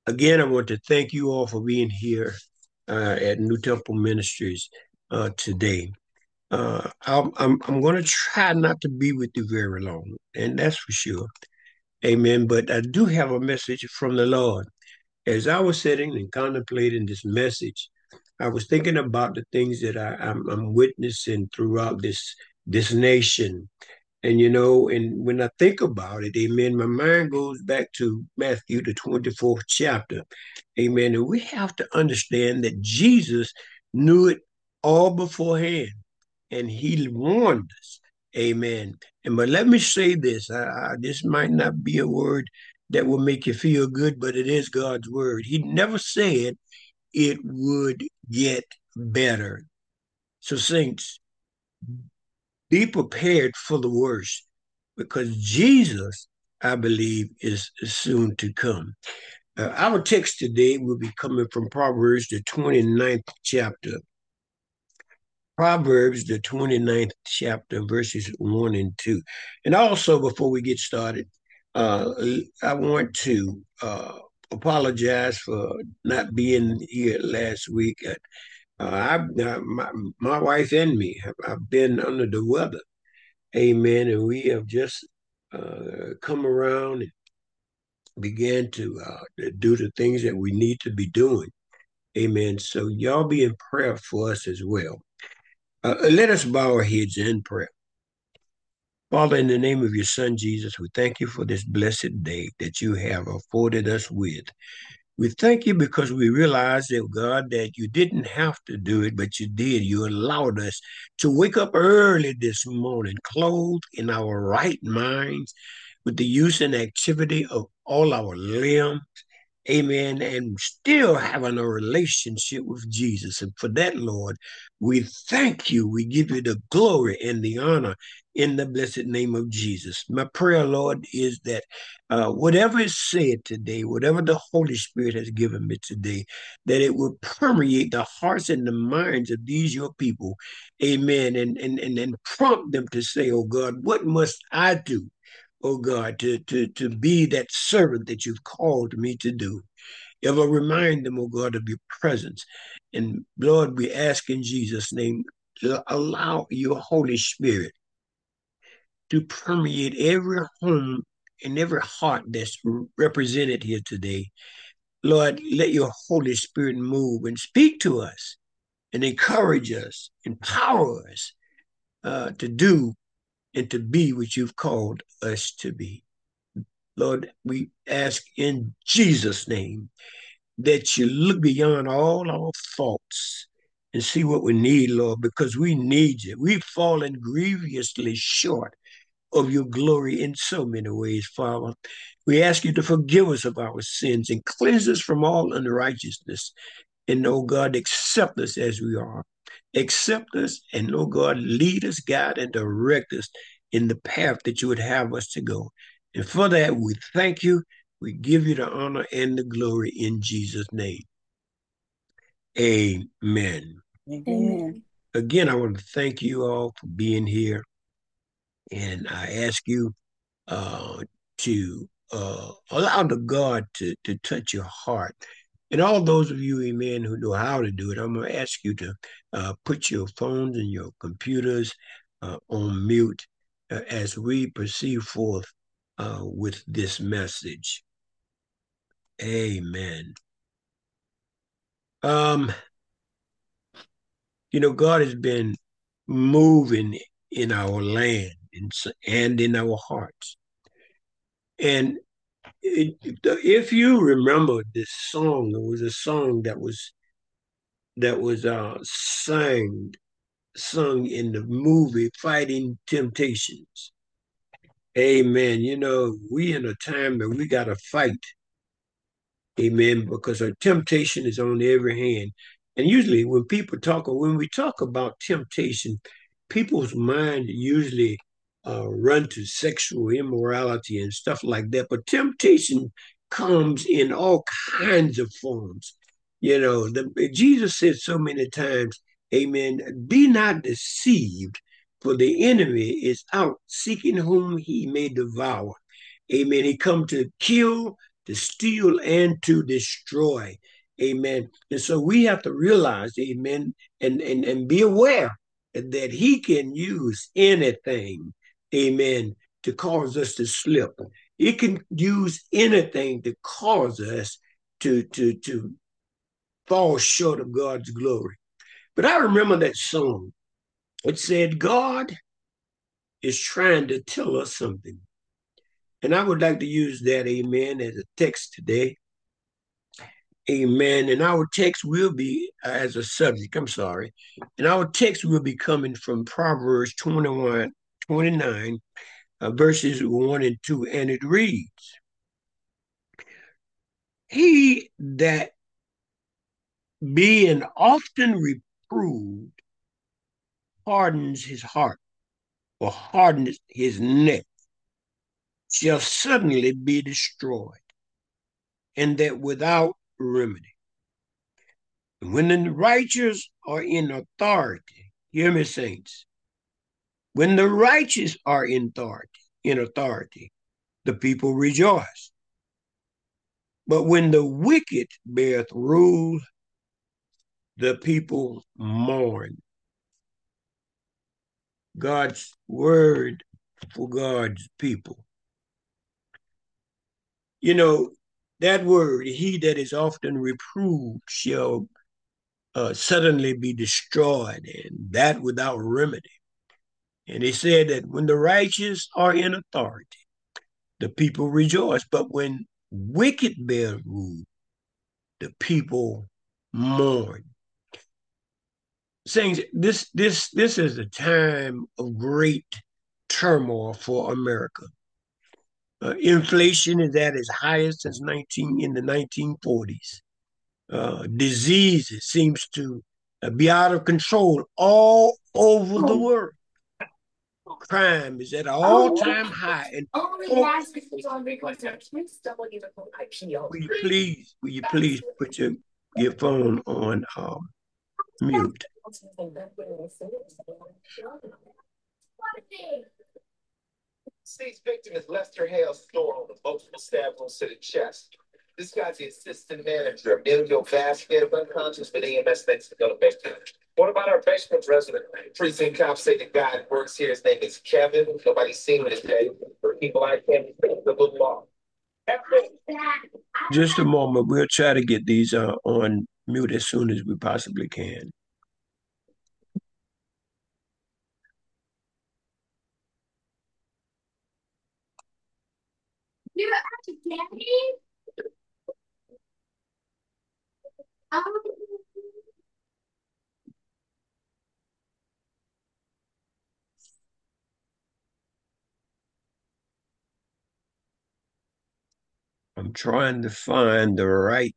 Again, I want to thank you all for being here at New Temple Ministries today. I'm going to try not to be with you very long, and that's for sure. Amen. But I do have a message from the Lord. As I was sitting and contemplating this message, I was thinking about the things that I'm witnessing throughout this nation. And when I think about it, amen, my mind goes back to Matthew, the 24th chapter. Amen. And we have to understand that Jesus knew it all beforehand and he warned us. Amen. And but let me say this. This might not be a word that will make you feel good, but it is God's word. He never said it would get better. So, saints, be prepared for the worst because Jesus, I believe, is soon to come. Our text today will be coming from Proverbs, the 29th chapter. Proverbs, the 29th chapter, verses 1 and 2. And also, before we get started, uh, I want to apologize for not being here last week. My wife and me have been under the weather. Amen. And we have just come around and began to do the things that we need to be doing. Amen. So y'all be in prayer for us as well. Let us bow our heads in prayer. Father, in the name of your Son, Jesus, we thank you for this blessed day that you have afforded us with. We thank you because we realize that, God, that you didn't have to do it, but you did. You allowed us to wake up early this morning, clothed in our right minds, with the use and activity of all our limbs. Amen. And still having a relationship with Jesus. And for that, Lord, we thank you. We give you the glory and the honor in the blessed name of Jesus. My prayer, Lord, is that whatever is said today, whatever the Holy Spirit has given me today, that it will permeate the hearts and the minds of these your people. Amen. And prompt them to say, oh God, what must I do? Oh God, to be that servant that you've called me to do. Ever remind them, oh God, of your presence. And Lord, we ask in Jesus' name, allow your Holy Spirit to permeate every home and every heart that's represented here today. Lord, let your Holy Spirit move and speak to us and encourage us, empower us to do and to be what you've called us to be. Lord, we ask in Jesus' name that you look beyond all our faults and see what we need, Lord, because we need you. We've fallen grievously short of your glory in so many ways, Father. We ask you to forgive us of our sins and cleanse us from all unrighteousness. And, oh God, accept us as we are. Accept us and, oh God, lead us, guide, and direct us in the path that you would have us to go. And for that, we thank you. We give you the honor and the glory in Jesus' name. Amen. Amen. Again, I want to thank you all for being here. And I ask you to allow the God to touch your heart. And all those of you, amen, who know how to do it, I'm going to ask you to put your phones and your computers on mute as we proceed forth with this message. Amen. Um, God has been moving in our land and in our hearts. And if you remember this song, it was a song that was sung in the movie Fighting Temptations. Amen. We in a time that we gotta fight. Amen. Because our temptation is on every hand. And usually when we talk about temptation, people's mind usually run to sexual immorality and stuff like that. But temptation comes in all kinds of forms. Jesus said so many times, Amen, be not deceived, for the enemy is out seeking whom he may devour. Amen. He come to kill, to steal, and to destroy. Amen. And so we have to realize, amen, and be aware that he can use anything, amen, to cause us to slip. He can use anything to cause us to fall short of God's glory. But I remember that song. It said, God is trying to tell us something. And I would like to use that, amen, as a text today. Amen. And our text will be as a subject, I'm sorry. And our text will be coming from Proverbs 29, verses 1 and 2. And it reads, He that being often reproved hardens his heart or hardens his neck shall suddenly be destroyed, and that without remedy. When the righteous are in authority, hear me, saints, when the righteous are in authority, the people rejoice. But when the wicked beareth rule, the people mourn. God's word for God's people. You know, that word, he that is often reproved shall suddenly be destroyed, and that without remedy. And he said that when the righteous are in authority, the people rejoice. But when wicked bear rule, the people mourn. Saying this is a time of great turmoil for America. Inflation is at its highest since in the 1940s. Diseases seems to be out of control all over the world. Crime is at an all-time high, and folks, will you please put your phone on mute? Today's victim is Lester Hale's store owner, multiple stab wounds to the chest. This guy's the assistant manager, Emilio Vasquez, unconscious, but EMS thinks he's gonna make it. What about our basement resident? Precinct cops say the guy that works here, his name is Kevin. Nobody's seen him today. For people I can't think the law. Just a moment. We'll try to get these on mute as soon as we possibly can. I'm trying to find the right.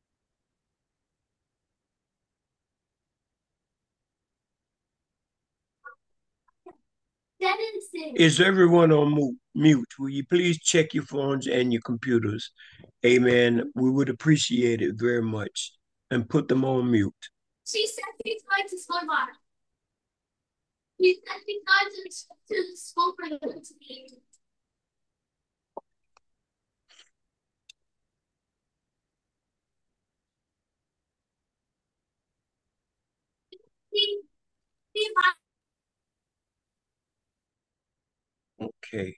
Is everyone on mute? Will you please check your phones and your computers? Amen. We would appreciate it very much. And put them on mute. She said she's going to school tomorrow. She said she's going to school for the meeting. Okay.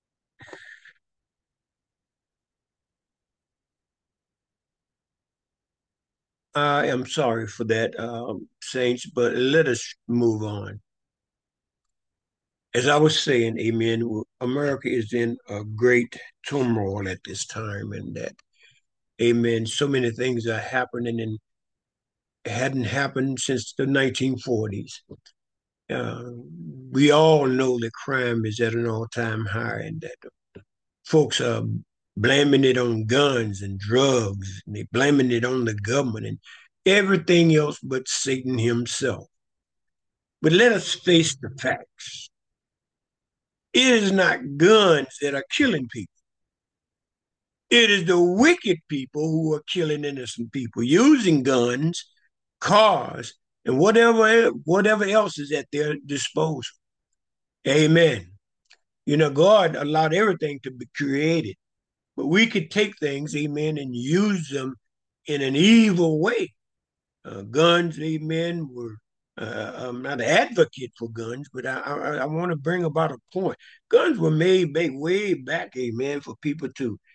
I am sorry for that, saints, but let us move on. As I was saying, amen, America is in a great turmoil at this time, and that, amen, so many things are happening and hadn't happened since the 1940s. Uh, we all know that crime is at an all-time high, and that folks are blaming it on guns and drugs, and they blaming it on the government and everything else but Satan himself. But let us face the facts. It is not guns that are killing people. It is the wicked people who are killing innocent people using guns, cars, and whatever else is at their disposal. Amen. You know, God allowed everything to be created. But we could take things, amen, and use them in an evil way. Guns, amen, were, I'm not an advocate for guns, but I want to bring about a point. Guns were made way back, amen, for people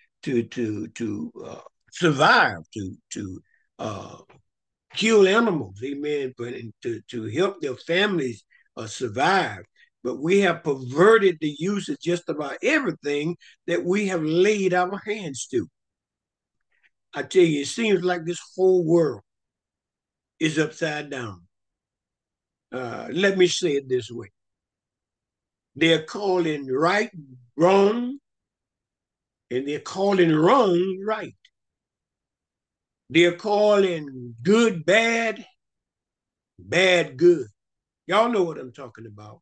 to survive, to uh, kill animals, amen, but to help their families survive. But we have perverted the use of just about everything that we have laid our hands to. I tell you, it seems like this whole world is upside down. Let me say it this way. They're calling right wrong, and they're calling wrong right. They're calling good bad, bad good. Y'all know what I'm talking about.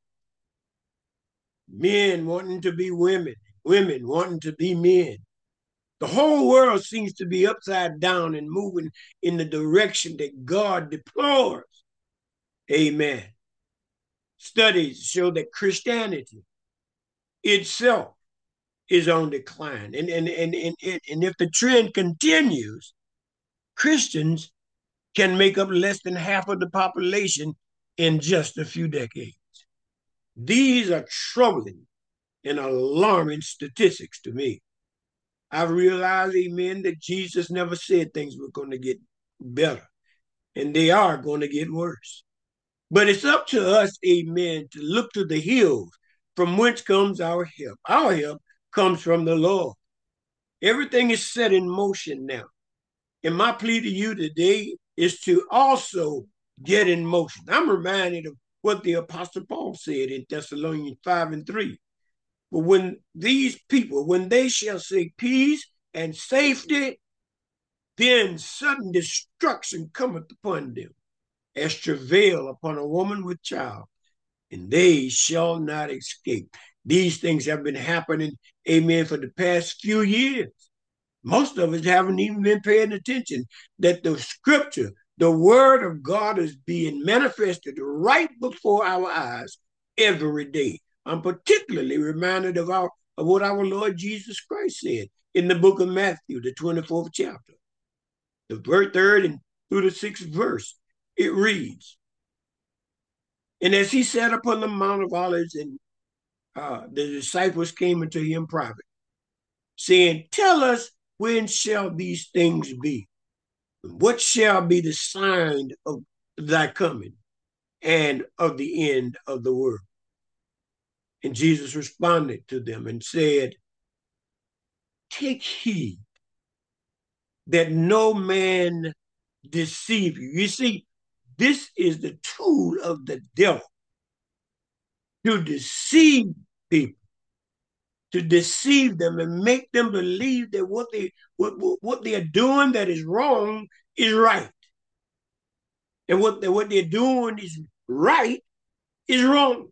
Men wanting to be women, women wanting to be men. The whole world seems to be upside down and moving in the direction that God deplores. Amen. Studies show that Christianity itself is on decline. And if the trend continues, Christians can make up less than half of the population in just a few decades. These are troubling and alarming statistics to me. I've realized, amen, that Jesus never said things were going to get better, and they are going to get worse. But it's up to us, amen, to look to the hills from whence comes our help. Our help comes from the Lord. Everything is set in motion now. And my plea to you today is to also get in motion. I'm reminded of what the Apostle Paul said in Thessalonians 5:3. But when these people, when they shall say peace and safety, then sudden destruction cometh upon them, as travail upon a woman with child, and they shall not escape. These things have been happening, amen, for the past few years. Most of us haven't even been paying attention that the scripture, the word of God, is being manifested right before our eyes every day. I'm particularly reminded of what our Lord Jesus Christ said in the book of Matthew, the 24th chapter, the third and through the 6th verse. It reads, and as he sat upon the Mount of Olives, and the disciples came unto him private, saying, tell us, when shall these things be? What shall be the sign of thy coming and of the end of the world? And Jesus responded to them and said, take heed that no man deceive you. You see, this is the tool of the devil, to deceive people, to deceive them and make them believe that what they are doing that is wrong is right, and what they're doing is right is wrong.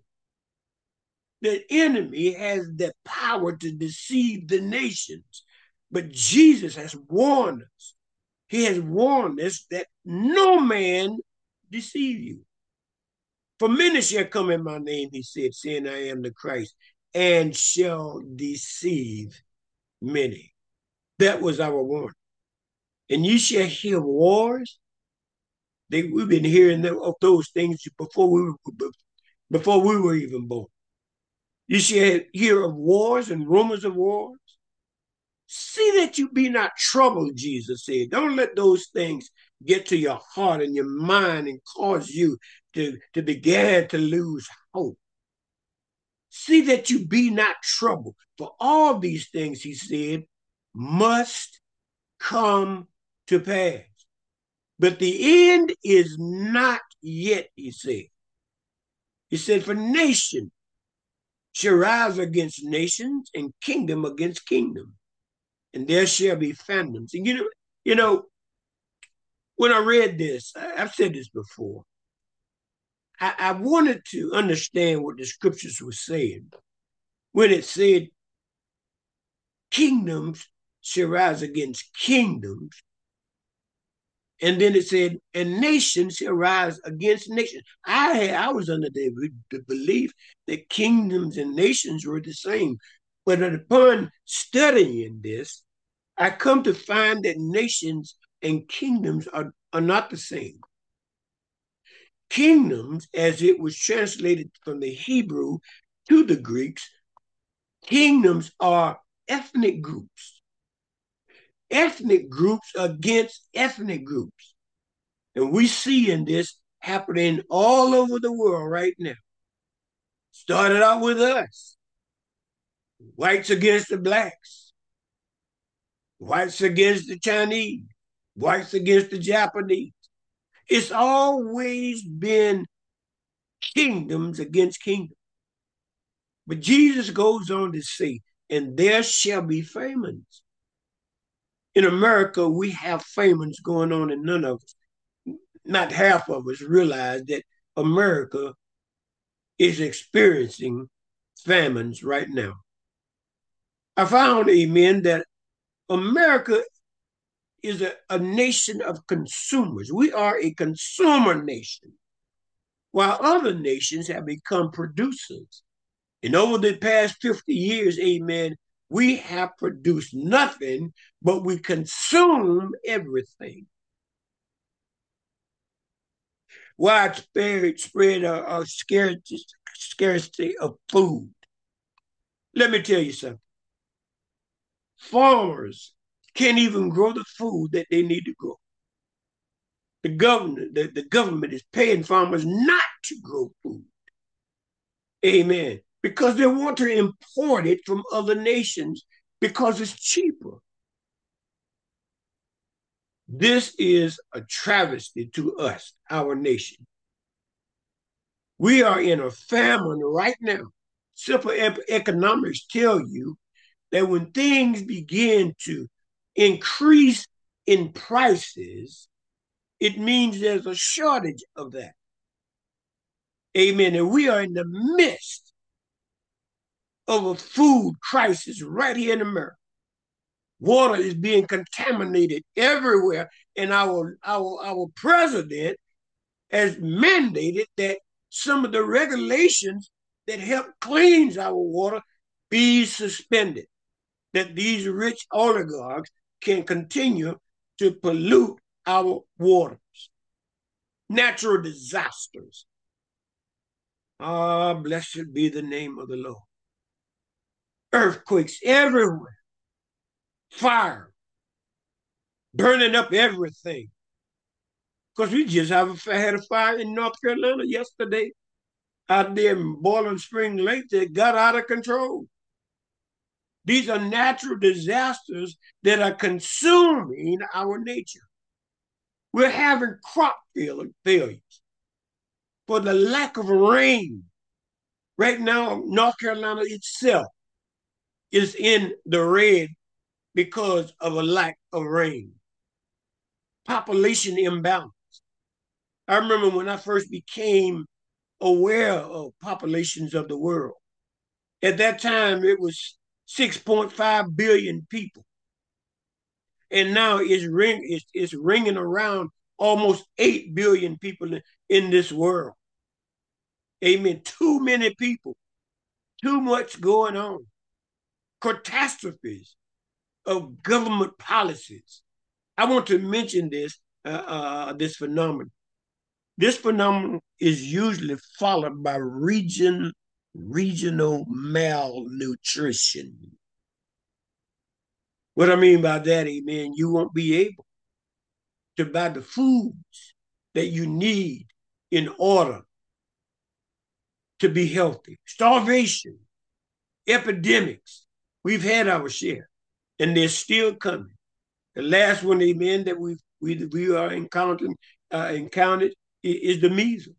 The enemy has the power to deceive the nations, but Jesus has warned us. He has warned us that no man deceive you. For many shall come in my name, he said, saying, I am the Christ, and shall deceive many. That was our warning. And you shall hear wars. We've been hearing of those things before we were even born. You shall hear of wars and rumors of wars. See that you be not troubled, Jesus said. Don't let those things get to your heart and your mind and cause you to begin to lose hope. See that you be not troubled. For all these things, he said, must come to pass. But the end is not yet, he said. He said, for nation shall rise against nations and kingdom against kingdom. And there shall be famines. And you know, when I read this, I've said this before, I wanted to understand what the scriptures were saying when it said kingdoms shall rise against kingdoms. And then it said, and nations shall rise against nations. I was under the belief that kingdoms and nations were the same. But upon studying this, I come to find that nations and kingdoms are not the same. Kingdoms, as it was translated from the Hebrew to the Greeks, kingdoms are ethnic groups. Ethnic groups against ethnic groups. And we see in this happening all over the world right now. Started out with us. Whites against the blacks. Whites against the Chinese. Whites against the Japanese. It's always been kingdoms against kingdoms. But Jesus goes on to say, and there shall be famines. In America, we have famines going on, and none of us, not half of us, realize that America is experiencing famines right now. I found, amen, that America is a nation of consumers. We are a consumer nation, while other nations have become producers. And over the past 50 years, amen, we have produced nothing, but we consume everything. Widespread scarcity of food. Let me tell you something. Farmers can't even grow the food that they need to grow. The government is paying farmers not to grow food. Amen. Because they want to import it from other nations because it's cheaper. This is a travesty to us, our nation. We are in a famine right now. Simple economics tell you that when things begin to increase in prices, it means there's a shortage of that. Amen. And we are in the midst of a food crisis right here in America. Water is being contaminated everywhere, and our president has mandated that some of the regulations that help cleanse our water be suspended, that these rich oligarchs can continue to pollute our waters. Natural disasters. Ah, blessed be the name of the Lord. Earthquakes everywhere. Fire. Burning up everything. Because we just had a fire in North Carolina yesterday out there in Boiling Spring Lake that got out of control. These are natural disasters that are consuming our nature. We're having crop failures for the lack of rain. Right now, North Carolina itself is in the red because of a lack of rain. Population imbalance. I remember when I first became aware of populations of the world. At that time, it was 6.5 billion people. And now it's ringing around almost 8 billion people in this world. Amen. Too many people. Too much going on. Catastrophes of government policies. I want to mention this phenomenon. This phenomenon is usually followed by regional malnutrition. What I mean by that, amen, you won't be able to buy the foods that you need in order to be healthy. Starvation, epidemics, we've had our share, and they're still coming. The last one, amen, that we are encountered is the measles.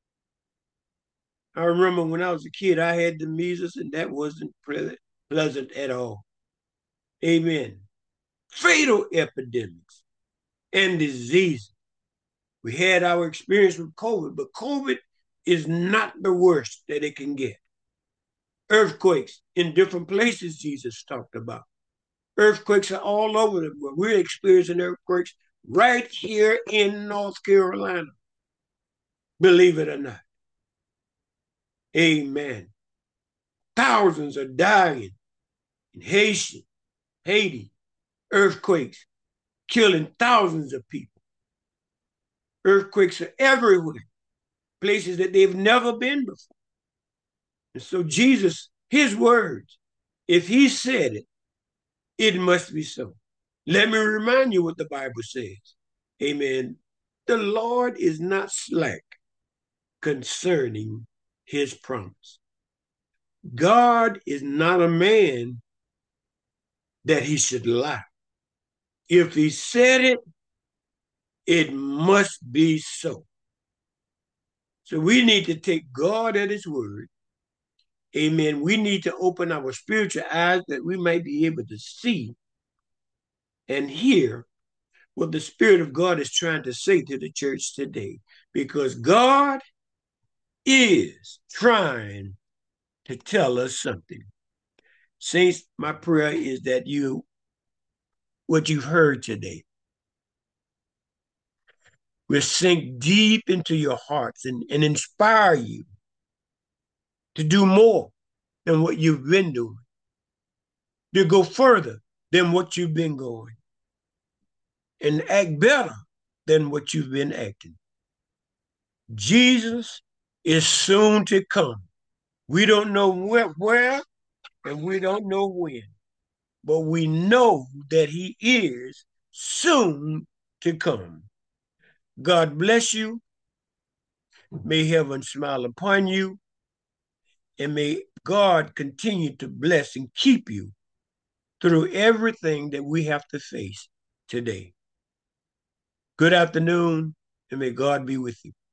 I remember when I was a kid, I had the measles, and that wasn't pleasant at all. Amen. Fatal epidemics and diseases. We had our experience with COVID, but COVID is not the worst that it can get. Earthquakes in different places Jesus talked about. Earthquakes are all over the world. We're experiencing earthquakes right here in North Carolina. Believe it or not. Amen. Thousands are dying in Haiti, earthquakes killing thousands of people. Earthquakes are everywhere, places that they've never been before. And so Jesus, his words, if he said it, it must be so. Let me remind you what the Bible says. Amen. The Lord is not slack concerning his promise. God is not a man that he should lie. If he said it, it must be so. So we need to take God at his word. Amen. We need to open our spiritual eyes that we might be able to see and hear what the Spirit of God is trying to say to the church today. Because God is trying to tell us something. Saints, my prayer is that what you've heard today will sink deep into your hearts and inspire you to do more than what you've been doing, to go further than what you've been going, and act better than what you've been acting. Jesus is soon to come. We don't know where and we don't know when, but we know that he is soon to come. God bless you. May heaven smile upon you, and may God continue to bless and keep you through everything that we have to face today. Good afternoon, and may God be with you.